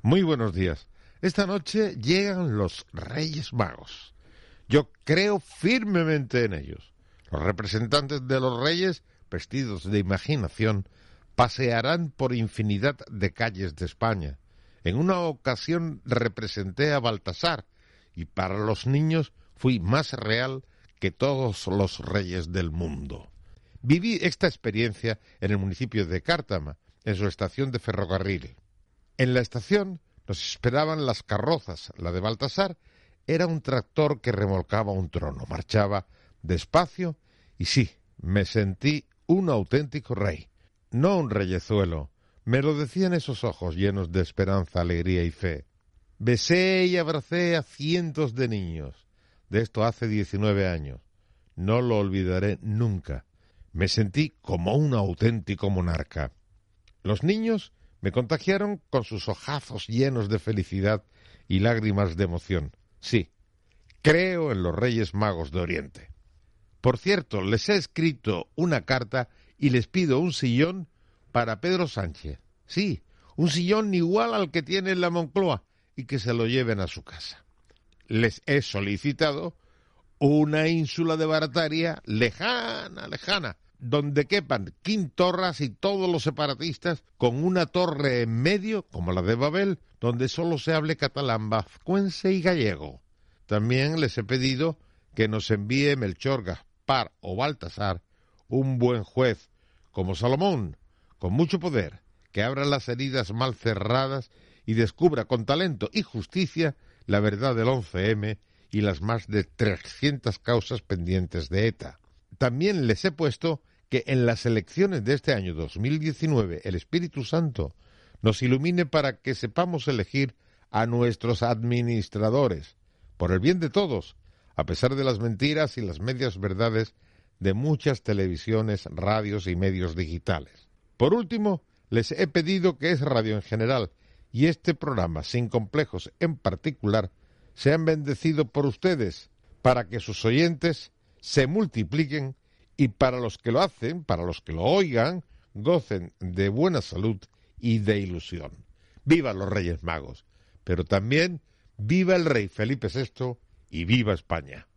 Muy buenos días. Esta noche llegan los Reyes Magos. Yo creo firmemente en ellos. Los representantes de los Reyes, vestidos de imaginación, pasearán por infinidad de calles de España. En una ocasión representé a Baltasar y para los niños fui más real que todos los reyes del mundo. Viví esta experiencia en el municipio de Cártama, en su estación de ferrocarril. En la estación nos esperaban las carrozas. La de Baltasar era un tractor que remolcaba un trono. Marchaba despacio y sí, me sentí un auténtico rey. No un reyezuelo. Me lo decían esos ojos llenos de esperanza, alegría y fe. Besé y abracé a cientos de niños. De esto hace 19 años. No lo olvidaré nunca. Me sentí como un auténtico monarca. Los niños me contagiaron con sus ojazos llenos de felicidad y lágrimas de emoción. Sí, creo en los Reyes Magos de Oriente. Por cierto, les he escrito una carta y les pido un sillón para Pedro Sánchez. Sí, un sillón igual al que tiene en la Moncloa y que se lo lleven a su casa. Les he solicitado una ínsula de Barataria lejana, donde quepan quintorras y todos los separatistas, con una torre en medio, como la de Babel, donde solo se hable catalán, vascuence y gallego. También les he pedido que nos envíe Melchor, Gaspar o Baltasar un buen juez, como Salomón, con mucho poder, que abra las heridas mal cerradas y descubra con talento y justicia la verdad del 11M y las más de 300 causas pendientes de ETA. También les he puesto que en las elecciones de este año 2019 el Espíritu Santo nos ilumine para que sepamos elegir a nuestros administradores, por el bien de todos, a pesar de las mentiras y las medias verdades de muchas televisiones, radios y medios digitales. Por último, les he pedido que Es Radio en general y este programa Sin Complejos en particular sean bendecidos por ustedes, para que sus oyentes se multipliquen y para los que lo hacen, para los que lo oigan, gocen de buena salud y de ilusión. ¡Viva los Reyes Magos! Pero también ¡viva el rey Felipe VI y viva España!